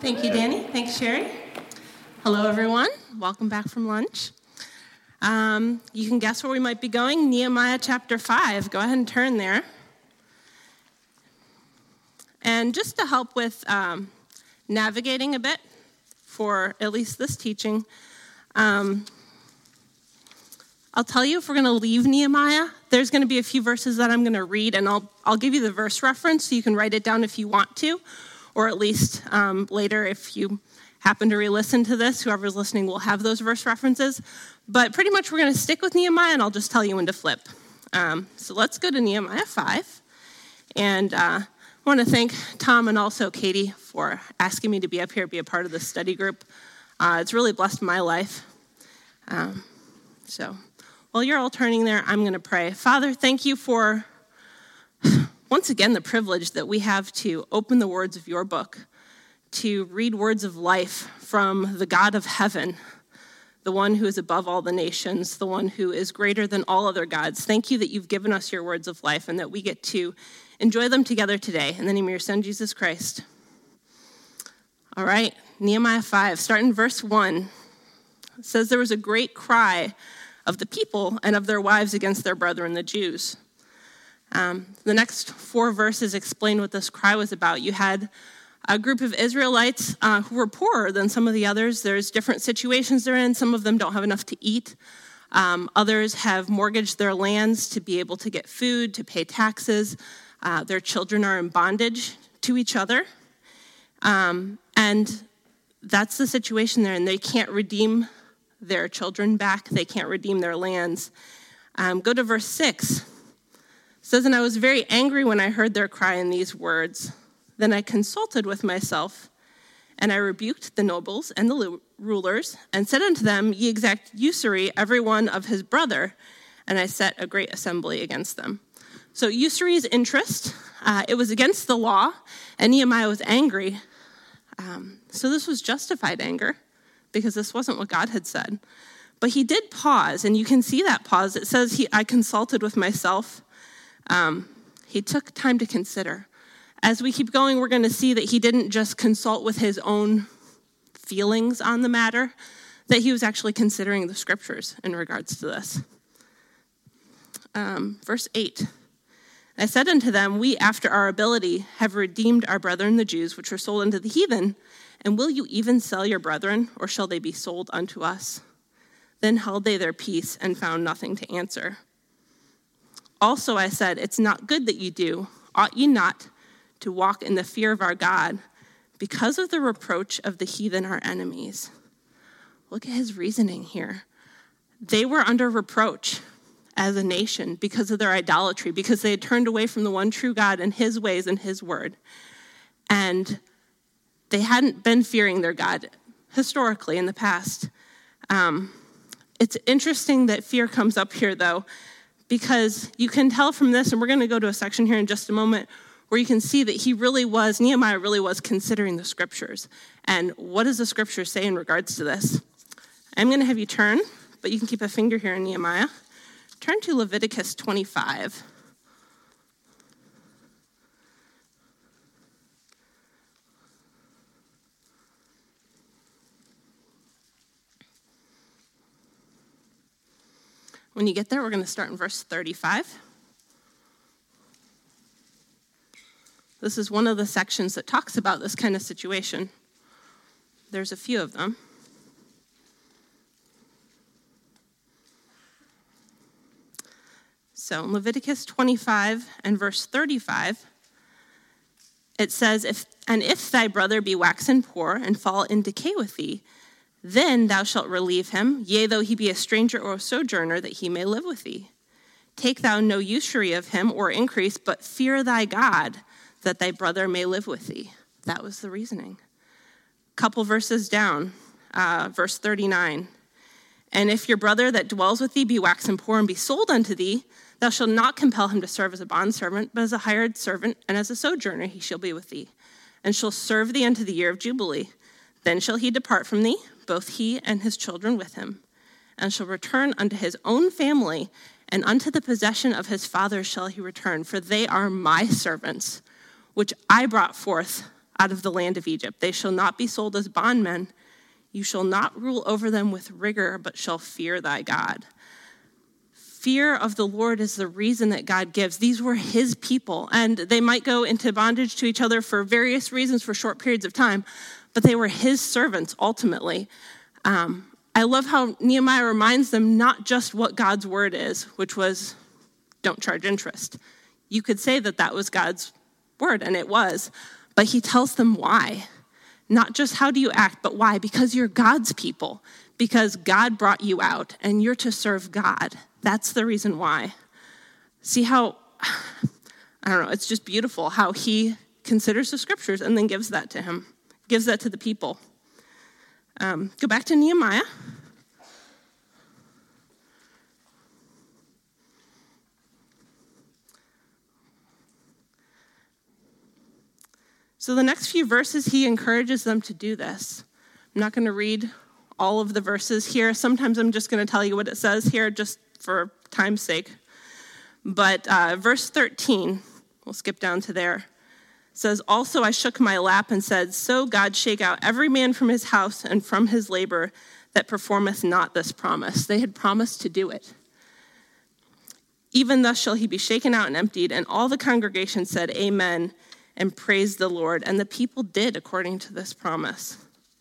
Thank you, Danny. Thanks, Sherry. Hello, everyone. Welcome back from lunch. You can guess where we might be going. Nehemiah chapter 5. Go ahead and turn there. And just to help with navigating a bit for at least this teaching, I'll tell you if we're going to leave Nehemiah, there's going to be a few verses that I'm going to read, and I'll give you the verse reference so you can write it down if you want to, or at least later if you happen to re-listen to this, whoever's listening will have those verse references. But pretty much we're going to stick with Nehemiah, and I'll just tell you when to flip. So let's go to Nehemiah 5. And I want to thank Tom and also Katie for asking me to be up here, be a part of the study group. It's really blessed my life. So while you're all turning there, I'm going to pray. Father, thank you for, once again, the privilege that we have to open the words of your book, to read words of life from the God of heaven, the one who is above all the nations, the one who is greater than all other gods. Thank you that you've given us your words of life and that we get to enjoy them together today. In the name of your son, Jesus Christ. All right, Nehemiah 5, starting in verse 1. It says, there was a great cry of the people and of their wives against their brethren, the Jews. The next 4 verses explain what this cry was about. You had a group of Israelites who were poorer than some of the others. There's different situations they're in. Some of them don't have enough to eat. Others have mortgaged their lands to be able to get food, to pay taxes. Their children are in bondage to each other. And that's the situation they're in. They can't redeem their children back. They can't redeem their lands. Go to verse 6. It says, and I was very angry when I heard their cry in these words. Then I consulted with myself, and I rebuked the nobles and the rulers, and said unto them, ye exact usury, every one of his brother, and I set a great assembly against them. So usury is interest. It was against the law, and Nehemiah was angry. So this was justified anger, because this wasn't what God had said. But he did pause, and you can see that pause. It says, I consulted with myself. He took time to consider. As we keep going, we're going to see that he didn't just consult with his own feelings on the matter, that he was actually considering the scriptures in regards to this. Verse 8. I said unto them, we, after our ability, have redeemed our brethren the Jews, which were sold unto the heathen. And will you even sell your brethren, or shall they be sold unto us? Then held they their peace, and found nothing to answer. Also I said, it's not good that ye do. Ought ye not to walk in the fear of our God, because of the reproach of the heathen, our enemies? Look at his reasoning here. They were under reproach as a nation because of their idolatry, because they had turned away from the one true God and his ways and his word. And they hadn't been fearing their God historically in the past. It's interesting that fear comes up here, though, because you can tell from this, and we're going to go to a section here in just a moment, where you can see that Nehemiah really was considering the scriptures. And what does the scripture say in regards to this? I'm going to have you turn, but you can keep a finger here in Nehemiah. Turn to Leviticus 25. When you get there, we're going to start in verse 35. This is one of the sections that talks about this kind of situation. There's a few of them. So in Leviticus 25 and verse 35, it says, if thy brother be waxen poor and fall in decay with thee, then thou shalt relieve him, yea, though he be a stranger or a sojourner, that he may live with thee. Take thou no usury of him or increase, but fear thy God, that thy brother may live with thee. That was the reasoning. Couple verses down, verse 39. And if your brother that dwells with thee be waxen poor and be sold unto thee, thou shalt not compel him to serve as a bondservant, but as a hired servant, and as a sojourner he shall be with thee, and shall serve thee unto the year of Jubilee. Then shall he depart from thee, both he and his children with him, and shall return unto his own family, and unto the possession of his fathers shall he return, for they are my servants, which I brought forth out of the land of Egypt. They shall not be sold as bondmen. You shall not rule over them with rigor, but shall fear thy God. Fear of the Lord is the reason that God gives. These were his people, and they might go into bondage to each other for various reasons for short periods of time, but they were his servants ultimately. I love how Nehemiah reminds them not just what God's word is, which was don't charge interest. You could say that that was God's word, and it was, but he tells them why. Not just how do you act, but why? Because you're God's people, because God brought you out, and you're to serve God. That's the reason why. See how, I don't know, it's just beautiful how he considers the scriptures and then gives that to him, gives that to the people. Go back to Nehemiah. So the next few verses, he encourages them to do this. I'm not going to read all of the verses here. Sometimes I'm just going to tell you what it says here just for time's sake. But verse 13, we'll skip down to there, says, also I shook my lap and said, so God shake out every man from his house and from his labor that performeth not this promise. They had promised to do it. Even thus shall he be shaken out and emptied. And all the congregation said, amen, and praised the Lord. And the people did according to this promise.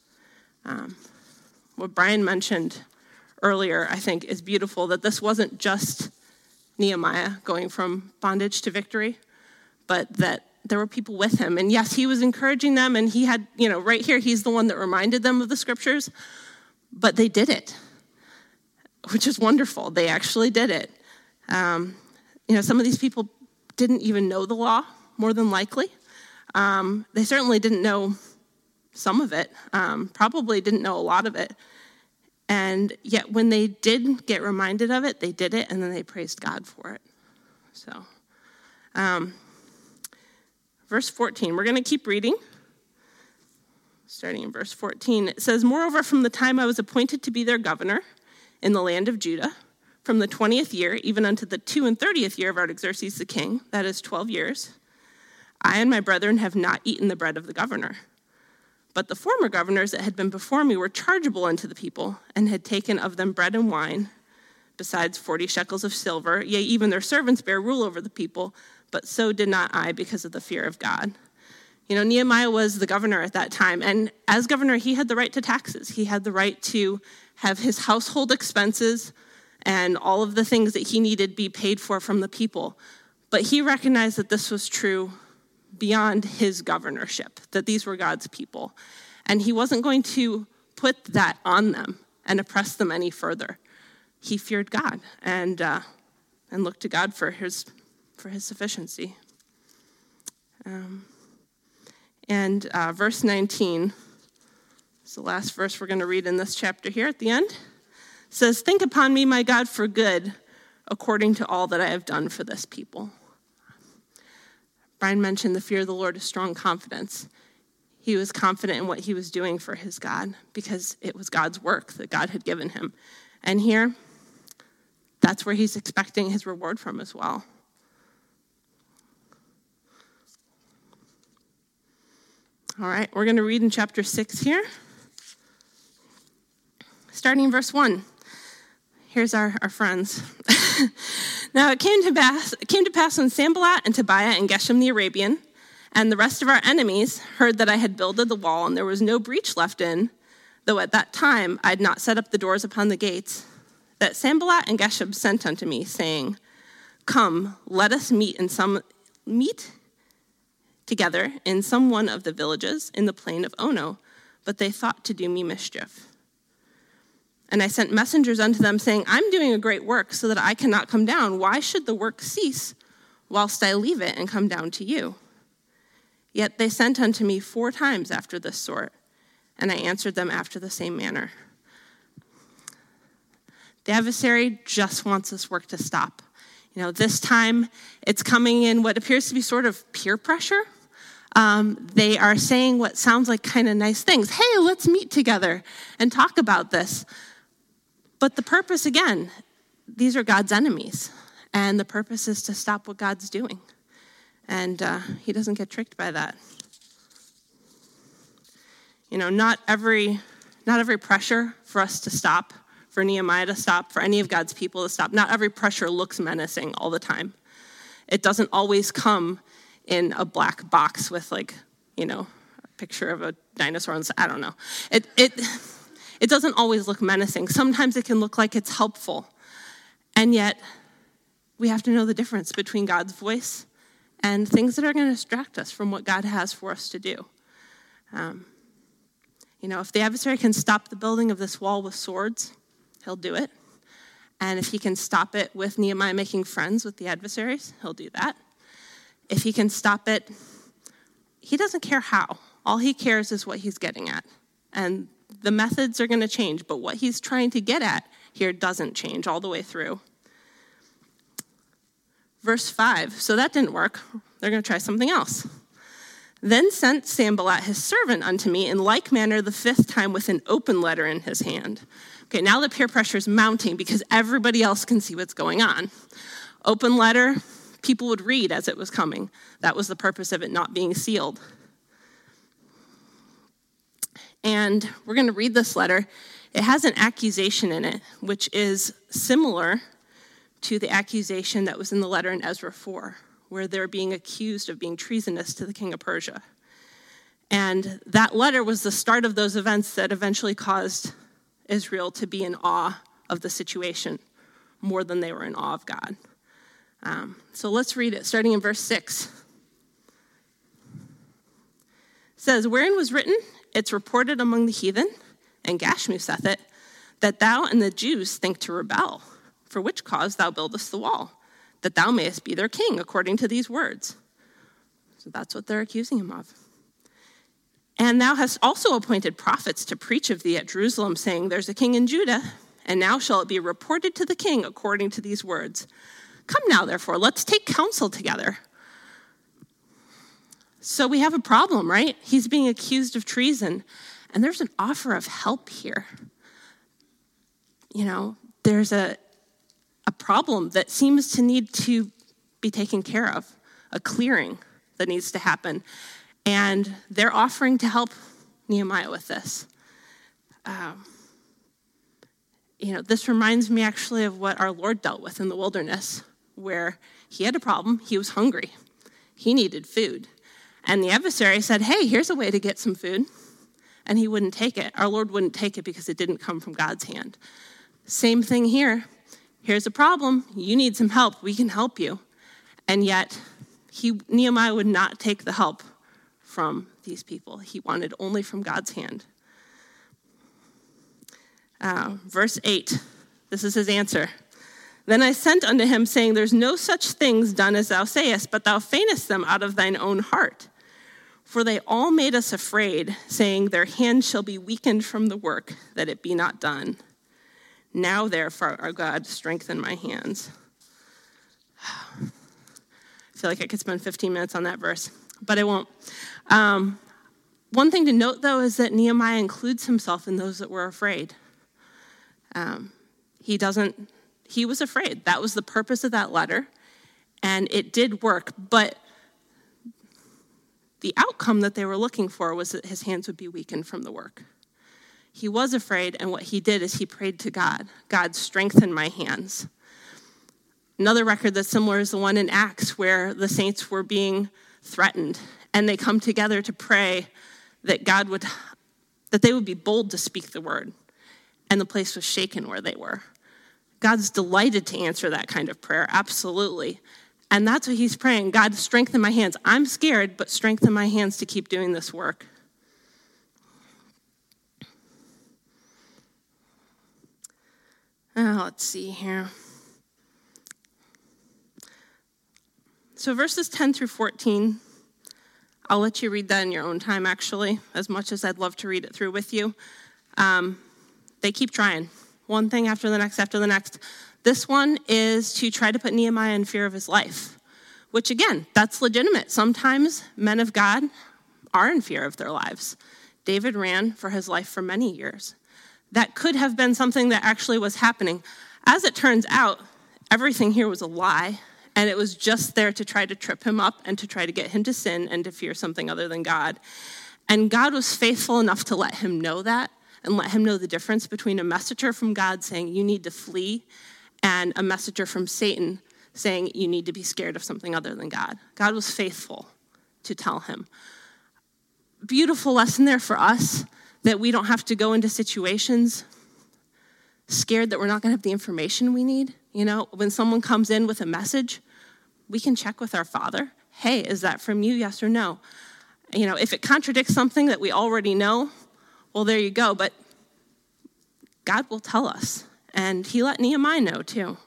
What Brian mentioned earlier, I think, is beautiful, that this wasn't just Nehemiah going from bondage to victory, but that there were people with him. And yes, he was encouraging them, and he had, right here, he's the one that reminded them of the scriptures, but they did it, which is wonderful. They actually did it. Some of these people didn't even know the law, more than likely. They certainly didn't know some of it, probably didn't know a lot of it. And yet when they did get reminded of it, they did it, and then they praised God for it. So, verse 14, we're going to keep reading. Starting in verse 14, it says, moreover, from the time I was appointed to be their governor in the land of Judah, from the 20th year, even unto the 32nd year of Artaxerxes the king, that is 12 years, I and my brethren have not eaten the bread of the governor. But the former governors that had been before me were chargeable unto the people, and had taken of them bread and wine, besides 40 shekels of silver. Yea, even their servants bare rule over the people, but so did not I, because of the fear of God. Nehemiah was the governor at that time, and as governor, he had the right to taxes. He had the right to have his household expenses and all of the things that he needed be paid for from the people. But he recognized that this was true beyond his governorship, that these were God's people. And he wasn't going to put that on them and oppress them any further. He feared God and looked to God for his sufficiency. Verse 19 is the last verse we're going to read in this chapter here at the end. It says, think upon me, my God, for good, according to all that I have done for this people. Brian mentioned the fear of the Lord is strong confidence. He was confident in what he was doing for his God because it was God's work that God had given him. And here, that's where he's expecting his reward from as well. All right, we're going to read in chapter 6 here. Starting in verse 1. Here's our friends. Now it came to pass when Sanballat and Tobiah and Geshem the Arabian and the rest of our enemies heard that I had builded the wall and there was no breach left in, though at that time I had not set up the doors upon the gates, that Sanballat and Geshem sent unto me, saying, come, let us meet together in some one of the villages in the plain of Ono, but they thought to do me mischief. And I sent messengers unto them, saying, I'm doing a great work so that I cannot come down. Why should the work cease whilst I leave it and come down to you? Yet they sent unto me 4 times after this sort, and I answered them after the same manner. The adversary just wants this work to stop. This time it's coming in what appears to be sort of peer pressure. They are saying what sounds like kind of nice things. Hey, let's meet together and talk about this. But the purpose, again, these are God's enemies. And the purpose is to stop what God's doing. And he doesn't get tricked by that. Not every pressure for us to stop, for Nehemiah to stop, for any of God's people to stop, not every pressure looks menacing all the time. It doesn't always come in a black box with a picture of a dinosaur. I don't know. It doesn't always look menacing. Sometimes it can look like it's helpful. And yet, we have to know the difference between God's voice and things that are going to distract us from what God has for us to do. If the adversary can stop the building of this wall with swords, he'll do it. And if he can stop it with Nehemiah making friends with the adversaries, he'll do that. If he can stop it, he doesn't care how. All he cares is what he's getting at. And the methods are going to change, but what he's trying to get at here doesn't change all the way through. Verse 5, so that didn't work. They're going to try something else. Then sent Sanballat his servant unto me in like manner the 5th time with an open letter in his hand. Okay, now the peer pressure is mounting because everybody else can see what's going on. Open letter, people would read as it was coming. That was the purpose of it not being sealed. And we're going to read this letter. It has an accusation in it, which is similar to the accusation that was in the letter in Ezra 4, where they're being accused of being treasonous to the king of Persia. And that letter was the start of those events that eventually caused Israel to be in awe of the situation more than they were in awe of God. So let's read it, starting in verse 6. It says, wherein was written, it's reported among the heathen, and Gashmu saith it, that thou and the Jews think to rebel, for which cause thou buildest the wall, that thou mayest be their king, according to these words. So that's what they're accusing him of. And thou hast also appointed prophets to preach of thee at Jerusalem, saying, there's a king in Judah, and now shall it be reported to the king according to these words. Come now, therefore, let's take counsel together. So we have a problem, right? He's being accused of treason, and there's an offer of help here. There's a problem that seems to need to be taken care of, a clearing that needs to happen. And they're offering to help Nehemiah with this. This reminds me actually of what our Lord dealt with in the wilderness, where he had a problem. He was hungry. He needed food. And the adversary said, hey, here's a way to get some food. And he wouldn't take it. Our Lord wouldn't take it because it didn't come from God's hand. Same thing here. Here's a problem. You need some help. We can help you. And yet, Nehemiah would not take the help from these people. He wanted only from God's hand. Verse 8, this is his answer. Then I sent unto him, saying, there's no such things done as thou sayest, but thou feignest them out of thine own heart. For they all made us afraid, saying, their hand shall be weakened from the work, that it be not done. Now, therefore, our God, strengthen my hands. I feel like I could spend 15 minutes on that verse, but I won't. One thing to note, though, is that Nehemiah includes himself in those that were afraid. He was afraid. That was the purpose of that letter, and it did work, but the outcome that they were looking for was that his hands would be weakened from the work. He was afraid, and what he did is he prayed to God. God, strengthen my hands. Another record that's similar is the one in Acts where the saints were being threatened, and they come together to pray that that they would be bold to speak the word, and the place was shaken where they were. God's delighted to answer that kind of prayer, absolutely. And that's what he's praying. God, strengthen my hands. I'm scared, but strengthen my hands to keep doing this work. Let's see here. So verses 10 through 14, I'll let you read that in your own time, actually, as much as I'd love to read it through with you. They keep trying. One thing after the next after the next. This one is to try to put Nehemiah in fear of his life, which, again, that's legitimate. Sometimes men of God are in fear of their lives. David ran for his life for many years. That could have been something that actually was happening. As it turns out, everything here was a lie, and it was just there to try to trip him up and to try to get him to sin and to fear something other than God. And God was faithful enough to let him know that and let him know the difference between a messenger from God saying you need to flee and a messenger from Satan saying you need to be scared of something other than God. God was faithful to tell him. Beautiful lesson there for us that we don't have to go into situations scared that we're not going to have the information we need. You know, when someone comes in with a message, we can check with our Father. Hey, is that from you? Yes or no? You know, if it contradicts something that we already know, well, there you go. But God will tell us. And he let Nehemiah know too.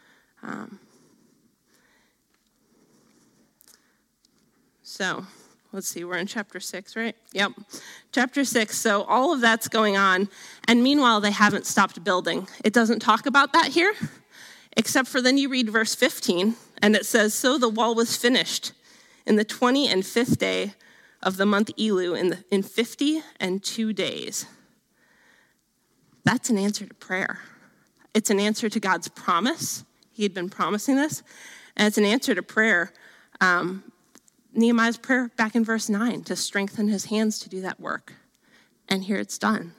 So let's see, we're in chapter 6, right? Yep, chapter 6. So all of that's going on. And meanwhile, they haven't stopped building. It doesn't talk about that here, except for then you read verse 15, and it says, so the wall was finished in the 25th day of the month Elul in 52 days. That's an answer to prayer. It's an answer to God's promise. He had been promising this. And it's an answer to prayer. Nehemiah's prayer back in verse 9 to strengthen his hands to do that work. And here it's done.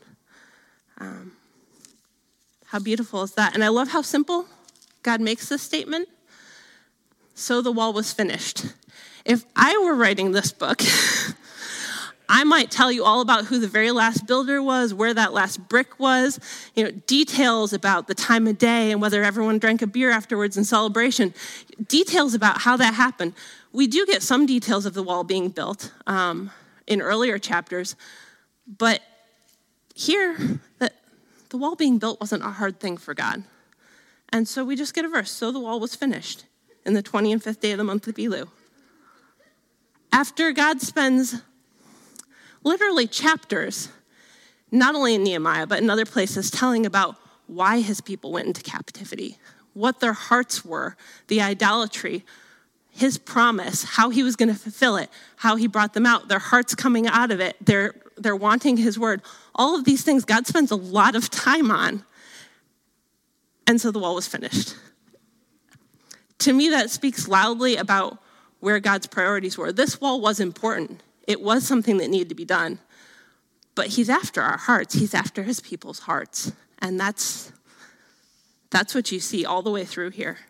How beautiful is that? And I love how simple God makes this statement. So the wall was finished. If I were writing this book, I might tell you all about who the very last builder was, where that last brick was, you know, details about the time of day and whether everyone drank a beer afterwards in celebration, details about how that happened. We do get some details of the wall being built in earlier chapters, but here, the wall being built wasn't a hard thing for God. And so we just get a verse, so the wall was finished in the 25th day of the month of Elul. After God spends literally chapters, not only in Nehemiah, but in other places, telling about why his people went into captivity, what their hearts were, the idolatry, his promise, how he was going to fulfill it, how he brought them out, their hearts coming out of it, they're wanting his word. All of these things God spends a lot of time on. And so the wall was finished. To me, that speaks loudly about where God's priorities were. This wall was important. It was something that needed to be done. But he's after our hearts. He's after his people's hearts. And that's what you see all the way through here.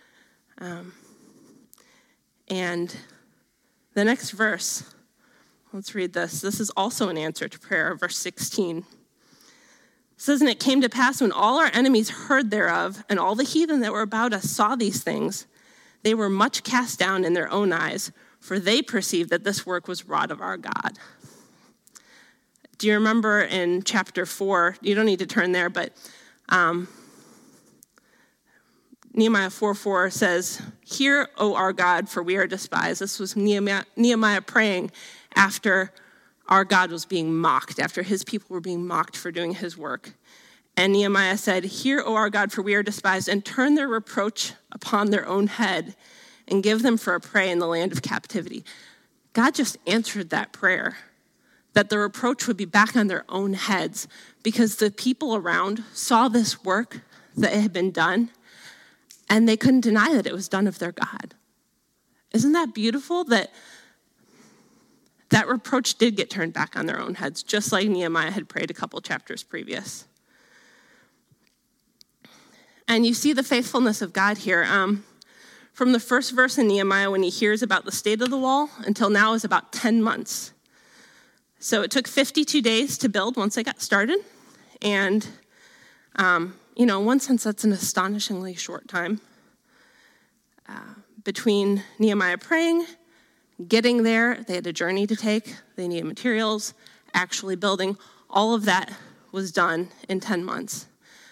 And the next verse, let's read this. This is also an answer to prayer, verse 16. It says, and it came to pass when all our enemies heard thereof, and all the heathen that were about us saw these things, they were much cast down in their own eyes, for they perceived that this work was wrought of our God. Do you remember in chapter 4, you don't need to turn there, but Nehemiah 4:4 says, hear, O our God, for we are despised. This was Nehemiah praying after our God was being mocked, after his people were being mocked for doing his work. And Nehemiah said, hear, O our God, for we are despised, and turn their reproach upon their own head, and give them for a prey in the land of captivity. God just answered that prayer, that the reproach would be back on their own heads, because the people around saw this work that had been done, and they couldn't deny that it was done of their God. Isn't that beautiful that reproach did get turned back on their own heads, just like Nehemiah had prayed a couple chapters previous? And you see the faithfulness of God here. From the first verse in Nehemiah, when he hears about the state of the wall, until now is about 10 months. So it took 52 days to build once they got started. And, in one sense, that's an astonishingly short time. Between Nehemiah praying, getting there, they had a journey to take, they needed materials, actually building. All of that was done in 10 months.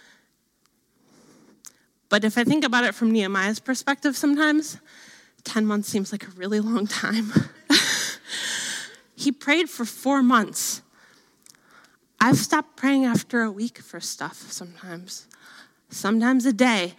But if I think about it from Nehemiah's perspective sometimes, 10 months seems like a really long time. He prayed for 4 months. I've stopped praying after a week for stuff sometimes a day.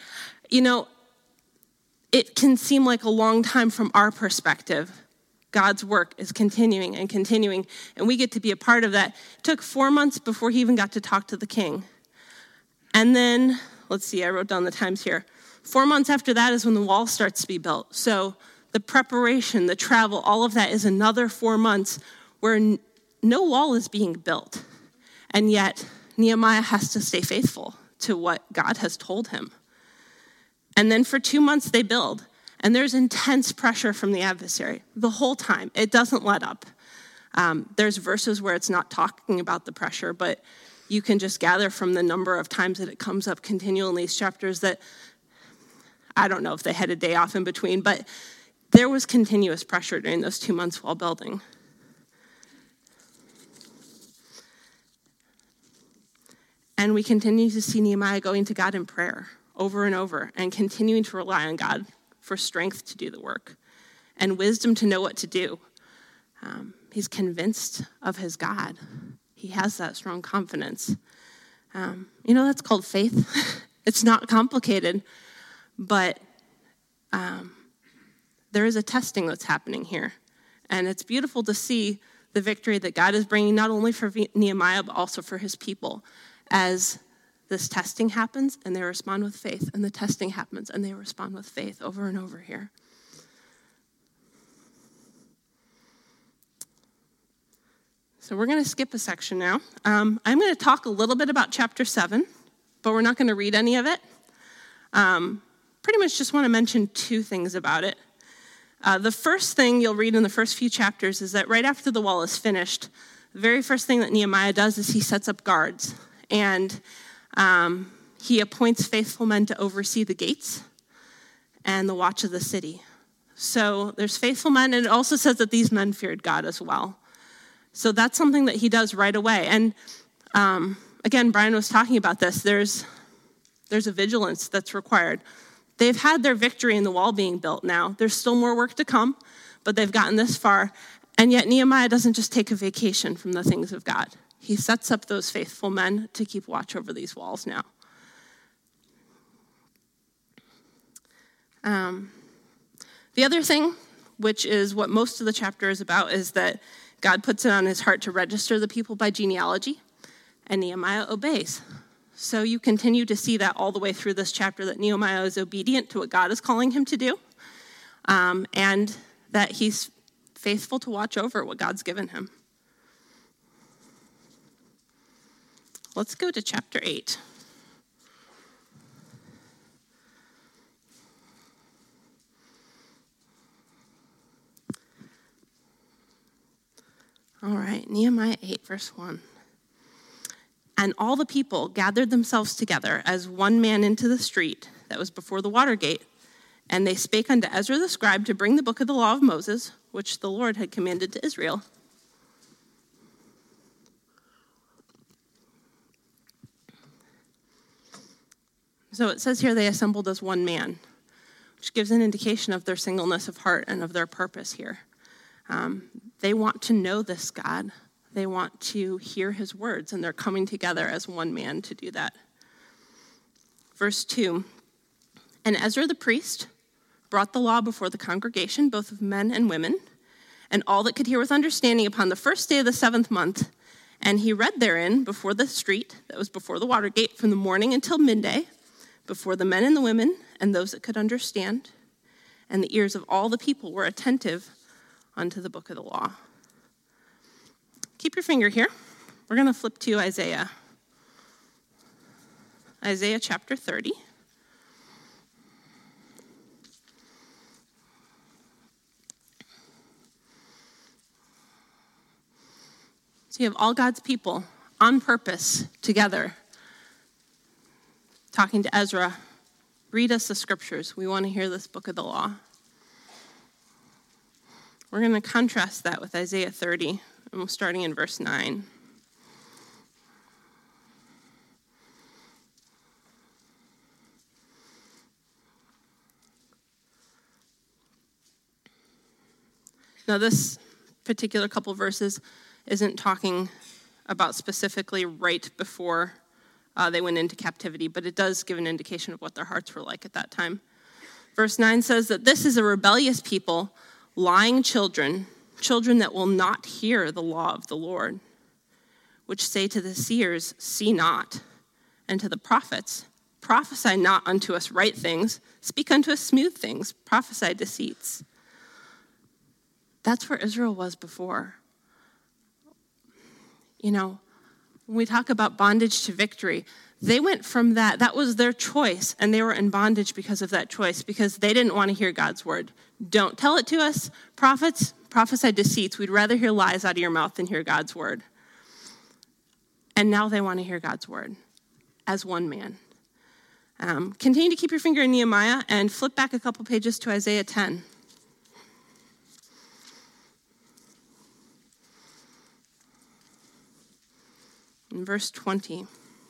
It can seem like a long time from our perspective. God's work is continuing and continuing, and we get to be a part of that. It took 4 months before he even got to talk to the king. And then, let's see, I wrote down the times here. 4 months after that is when the wall starts to be built. So the preparation, the travel, all of that is another 4 months where no wall is being built, and yet Nehemiah has to stay faithful to what God has told him. And then for 2 months they build, and there's intense pressure from the adversary the whole time. It doesn't let up. There's verses where it's not talking about the pressure, but you can just gather from the number of times that it comes up continually in these chapters that I don't know if they had a day off in between, but there was continuous pressure during those 2 months while building. And we continue to see Nehemiah going to God in prayer over and over and continuing to rely on God for strength to do the work and wisdom to know what to do. He's convinced of his God. He has that strong confidence. That's called faith. It's not complicated, but there is a testing that's happening here. And it's beautiful to see the victory that God is bringing, not only for Nehemiah, but also for his people, as this testing happens and they respond with faith, and the testing happens and they respond with faith over and over here. So we're going to skip a section now. I'm going to talk a little bit about chapter 7, but we're not going to read any of it. Pretty much just want to mention 2 things about it. The first thing you'll read in the first few chapters is that right after the wall is finished, the very first thing that Nehemiah does is he sets up guards. And he appoints faithful men to oversee the gates and the watch of the city. So there's faithful men, and it also says that these men feared God as well. So that's something that he does right away. And again, Brian was talking about this. There's a vigilance that's required. They've had their victory in the wall being built now. There's still more work to come, but they've gotten this far. And yet Nehemiah doesn't just take a vacation from the things of God. He sets up those faithful men to keep watch over these walls now. The other thing, which is what most of the chapter is about, is that God puts it on his heart to register the people by genealogy, and Nehemiah obeys. So you continue to see that all the way through this chapter, that Nehemiah is obedient to what God is calling him to do, and that he's faithful to watch over what God's given him. Let's go to chapter 8. All right, Nehemiah 8, verse 1. And all the people gathered themselves together as one man into the street that was before the water gate. And they spake unto Ezra the scribe to bring the book of the law of Moses, which the Lord had commanded to Israel. So it says here they assembled as one man, which gives an indication of their singleness of heart and of their purpose here. They want to know this God. They want to hear his words, and they're coming together as one man to do that. Verse 2, and Ezra the priest brought the law before the congregation, both of men and women, and all that could hear with understanding upon the first day of the 7th month. And he read therein before the street that was before the water gate from the morning until midday, before the men and the women and those that could understand. And the ears of all the people were attentive unto the book of the law. Keep your finger here. We're going to flip to Isaiah. Isaiah chapter 30. So you have all God's people on purpose together talking to Ezra. Read us the scriptures. We want to hear this book of the law. We're going to contrast that with Isaiah 30, and we're starting in verse 9. Now, this particular couple verses isn't talking about specifically right before they went into captivity, but it does give an indication of what their hearts were like at that time. Verse 9 says that this is a rebellious people, lying children that will not hear the law of the Lord, which say to the seers, see not, and to the prophets, prophesy not unto us right things, speak unto us smooth things, prophesy deceits. That's where Israel was before. When we talk about bondage to victory, they went from that was their choice, and they were in bondage because of that choice, because they didn't want to hear God's word. Don't tell it to us, prophets, prophesy deceits. We'd rather hear lies out of your mouth than hear God's word. And now they want to hear God's word as one man. Continue to keep your finger in Nehemiah and flip back a couple pages to Isaiah 10. In verse 20.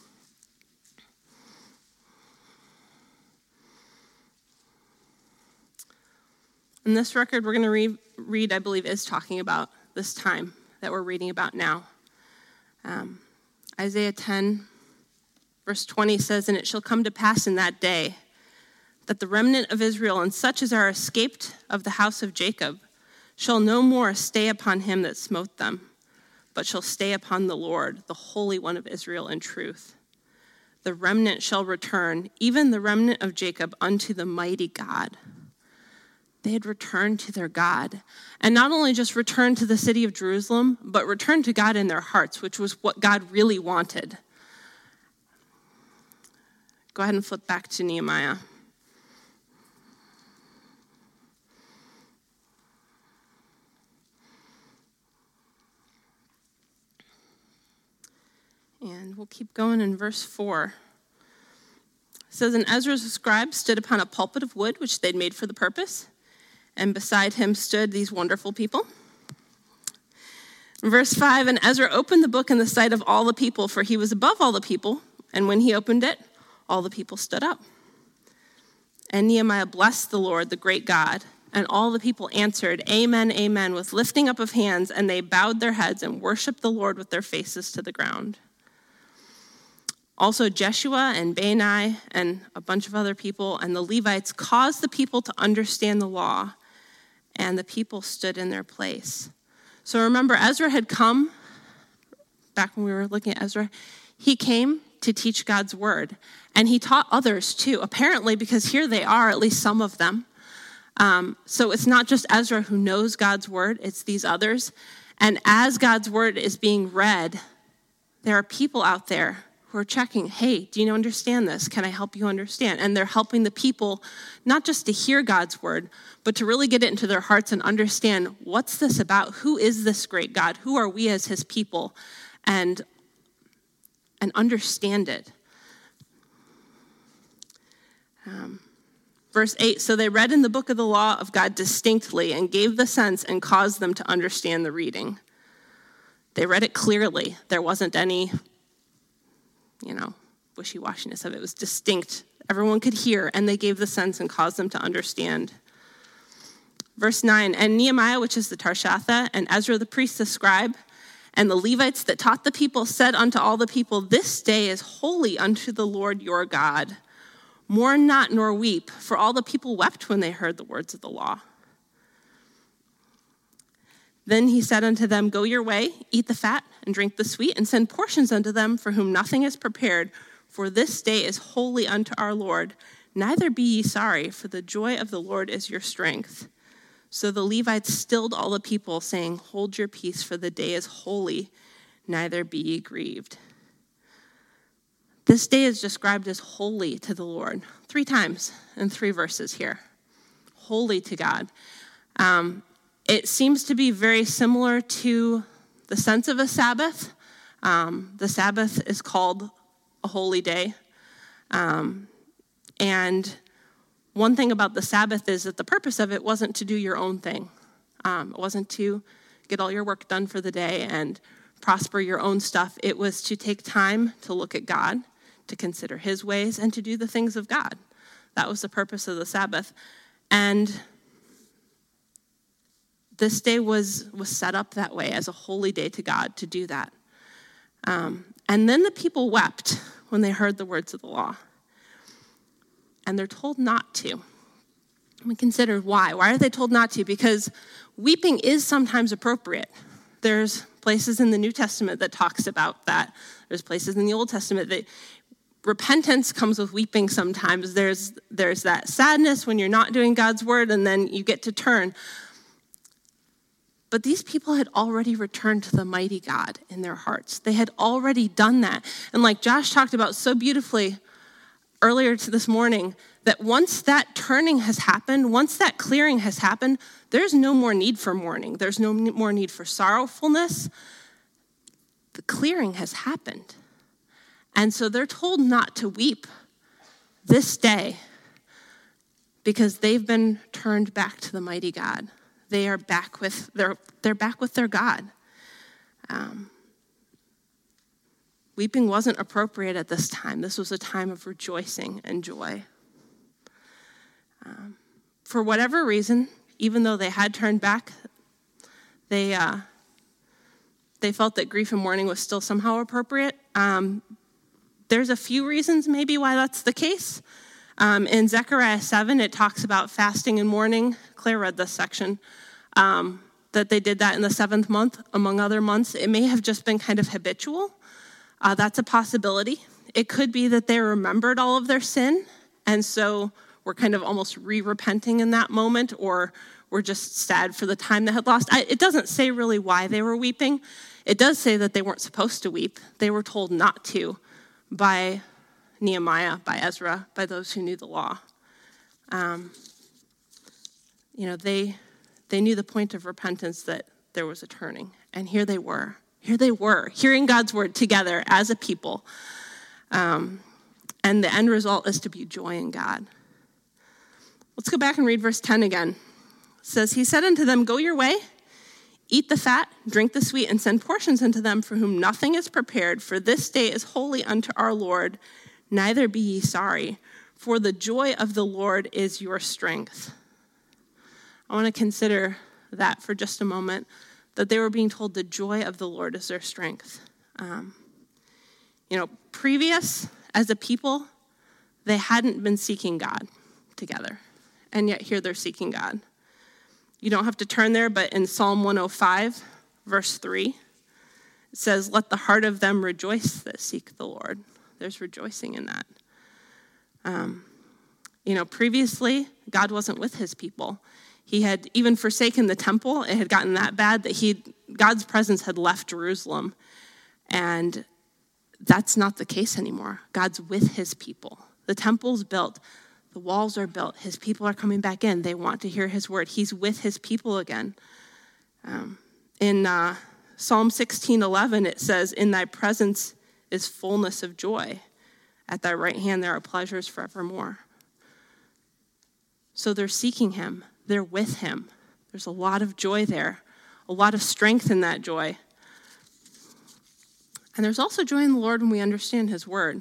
And this record we're going to read, I believe, is talking about this time that we're reading about now. Isaiah 10, verse 20 says, "And it shall come to pass in that day that the remnant of Israel and such as are escaped of the house of Jacob shall no more stay upon him that smote them, but shall stay upon the Lord, the Holy One of Israel, in truth. The remnant shall return, even the remnant of Jacob, unto the mighty God." They had returned to their God. And not only just returned to the city of Jerusalem, but returned to God in their hearts, which was what God really wanted. Go ahead and flip back to Nehemiah. And we'll keep going in verse 4. It says, "And Ezra the scribe stood upon a pulpit of wood, which they'd made for the purpose. And beside him stood these wonderful people." In verse 5, "And Ezra opened the book in the sight of all the people, for he was above all the people. And when he opened it, all the people stood up. And Nehemiah blessed the Lord, the great God. And all the people answered, Amen, amen, with lifting up of hands. And they bowed their heads and worshiped the Lord with their faces to the ground. Also Jeshua and Bani and a bunch of other people and the Levites caused the people to understand the law, and the people stood in their place." So remember, Ezra had come, back when we were looking at Ezra, he came to teach God's word. And he taught others too, apparently, because here they are, at least some of them. So it's not just Ezra who knows God's word, it's these others. And as God's word is being read, there are people out there who are checking, hey, do you understand this? Can I help you understand? And they're helping the people not just to hear God's word, but to really get it into their hearts and understand, what's this about? Who is this great God? Who are we as his people? And understand it. Verse 8, "So they read in the book of the law of God distinctly and gave the sense and caused them to understand the reading." They read it clearly. There wasn't any wishy-washiness of it. It was distinct. Everyone could hear, and they gave the sense and caused them to understand. Verse 9, "And Nehemiah, which is the Tarshatha, and Ezra the priest, the scribe, and the Levites that taught the people said unto all the people, This day is holy unto the Lord your God. Mourn not nor weep, for all the people wept when they heard the words of the law. Then he said unto them, Go your way, eat the fat, and drink the sweet, and send portions unto them for whom nothing is prepared, for this day is holy unto our Lord. Neither be ye sorry, for the joy of the Lord is your strength. So the Levites stilled all the people, saying, Hold your peace, for the day is holy, neither be ye grieved." This day is described as holy to the Lord 3 times in 3 verses here. Holy to God. It seems to be very similar to the sense of a Sabbath. The Sabbath is called a holy day. And one thing about the Sabbath is that the purpose of it wasn't to do your own thing. It wasn't to get all your work done for the day and prosper your own stuff. It was to take time to look at God, to consider his ways, and to do the things of God. That was the purpose of the Sabbath. And this day was set up that way as a holy day to God to do that. And then the people wept when they heard the words of the law. And they're told not to. We considered why. Why are they told not to? Because weeping is sometimes appropriate. There's places in the New Testament that talks about that. There's places in the Old Testament that repentance comes with weeping sometimes. There's that sadness when you're not doing God's word, and then you get to turn. But these people had already returned to the mighty God in their hearts. They had already done that. And like Josh talked about so beautifully earlier this morning, that once that turning has happened, once that clearing has happened, there's no more need for mourning. There's no more need for sorrowfulness. The clearing has happened. And so they're told not to weep this day because they've been turned back to the mighty God. They are back with they're back with their God. Weeping wasn't appropriate at this time. This was a time of rejoicing and joy. For whatever reason, even though they had turned back, they felt that grief and mourning was still somehow appropriate. There's a few reasons maybe why that's the case. In Zechariah 7, it talks about fasting and mourning. Claire read this section. That they did that in the 7th month, among other months. It may have just been kind of habitual. That's a possibility. It could be that they remembered all of their sin, and so were kind of almost re-repenting in that moment, or were just sad for the time they had lost. It doesn't say really why they were weeping. It does say that they weren't supposed to weep. They were told not to by Nehemiah, by Ezra, by those who knew the law. They knew the point of repentance, that there was a turning. And here they were, hearing God's word together as a people. And the end result is to be joy in God. Let's go back and read verse 10 again. It says, he said unto them, go your way, eat the fat, drink the sweet, and send portions unto them for whom nothing is prepared, for this day is holy unto our Lord, neither be ye sorry, for the joy of the Lord is your strength. I want to consider that for just a moment, that they were being told the joy of the Lord is their strength. Previous, as a people, they hadn't been seeking God together, and yet here they're seeking God. You don't have to turn there, but in Psalm 105, verse 3, it says, let the heart of them rejoice that seek the Lord. There's rejoicing in that. Previously, God wasn't with his people. He had even forsaken the temple. It had gotten that bad that God's presence had left Jerusalem. And that's not the case anymore. God's with his people. The temple's built. The walls are built. His people are coming back in. They want to hear his word. He's with his people again. In Psalm 16:11, it says, in thy presence is fullness of joy. At thy right hand there are pleasures forevermore. So they're seeking him. They're with him. There's a lot of joy there, a lot of strength in that joy. And there's also joy in the Lord when we understand his word.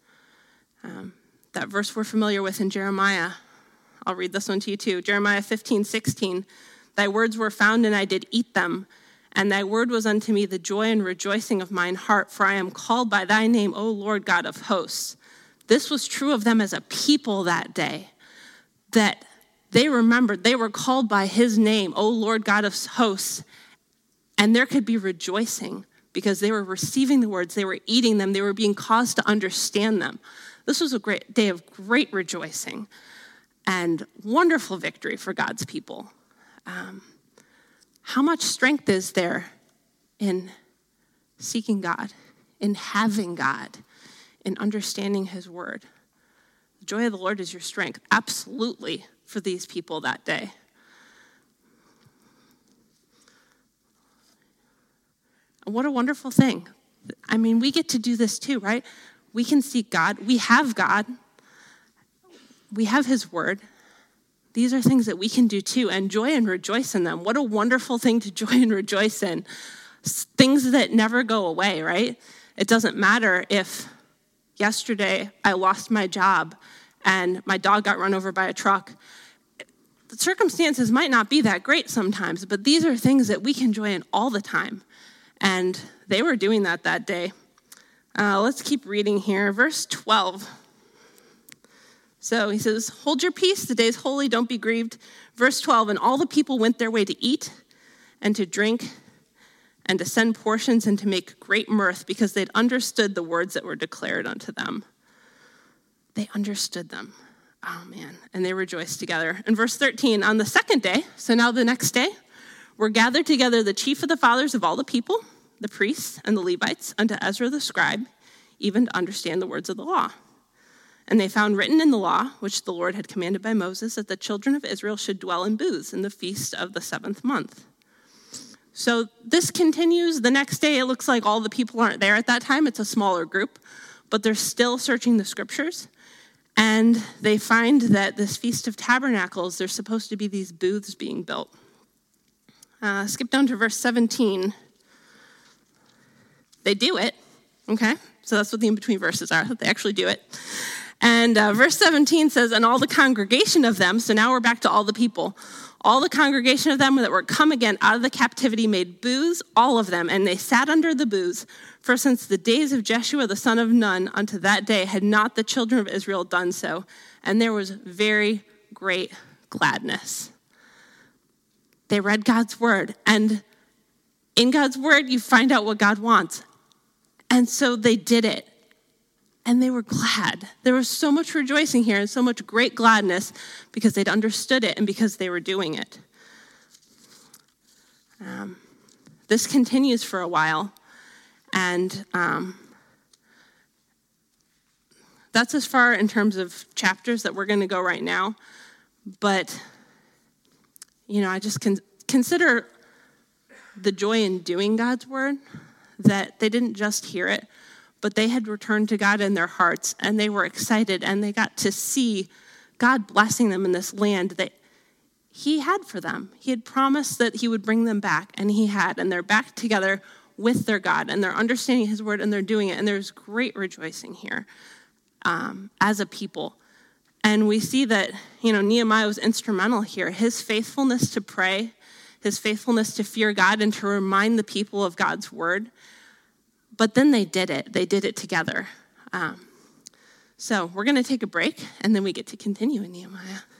That verse we're familiar with in Jeremiah. I'll read this one to you too. Jeremiah 15:16. Thy words were found, and I did eat them. And thy word was unto me the joy and rejoicing of mine heart, for I am called by thy name, O Lord God of hosts. This was true of them as a people that day, that they remembered they were called by his name, O Lord God of hosts, and there could be rejoicing because they were receiving the words, they were eating them, they were being caused to understand them. This was a great day of great rejoicing and wonderful victory for God's people. How much strength is there in seeking God, in having God, in understanding his word? The joy of the Lord is your strength, absolutely, for these people that day. And what a wonderful thing. I mean, we get to do this too, right? We can seek God. We have God. We have his word. These are things that we can do too, and joy and rejoice in them. What a wonderful thing to joy and rejoice in. Things that never go away, right? It doesn't matter if yesterday I lost my job and my dog got run over by a truck. The circumstances might not be that great sometimes, but these are things that we can joy in all the time. And they were doing that day. Let's keep reading here. Verse 12. So he says, hold your peace, the day is holy, don't be grieved. Verse 12, and all the people went their way to eat and to drink and to send portions and to make great mirth because they'd understood the words that were declared unto them. They understood them. Oh man, and they rejoiced together. In verse 13, on the second day, so now the next day, were gathered together the chief of the fathers of all the people, the priests and the Levites, unto Ezra the scribe, even to understand the words of the law. And they found written in the law, which the Lord had commanded by Moses, that the children of Israel should dwell in booths in the feast of the 7th month. So this continues. The next day, it looks like all the people aren't there at that time. It's a smaller group, but they're still searching the scriptures. And they find that this Feast of Tabernacles, there's supposed to be these booths being built. Skip down to verse 17. They do it, okay? So that's what the in-between verses are, that they actually do it. And verse 17 says, and all the congregation of them, so now we're back to all the people, all the congregation of them that were come again out of the captivity made booths, all of them, and they sat under the booths. For since the days of Jeshua the son of Nun unto that day had not the children of Israel done so, and there was very great gladness. They read God's word, and in God's word you find out what God wants. And so they did it. And they were glad. There was so much rejoicing here and so much great gladness because they'd understood it and because they were doing it. This continues for a while. And that's as far in terms of chapters that we're going to go right now. But, I just consider the joy in doing God's word, that they didn't just hear it, but they had returned to God in their hearts, and they were excited, and they got to see God blessing them in this land that he had for them. He had promised that he would bring them back, and he had, and they're back together with their God, and they're understanding his word, and they're doing it, and there's great rejoicing here as a people. And we see that, Nehemiah was instrumental here. His faithfulness to pray, his faithfulness to fear God, and to remind the people of God's word. But then they did it. They did it together. So we're going to take a break, and then we get to continue in Nehemiah.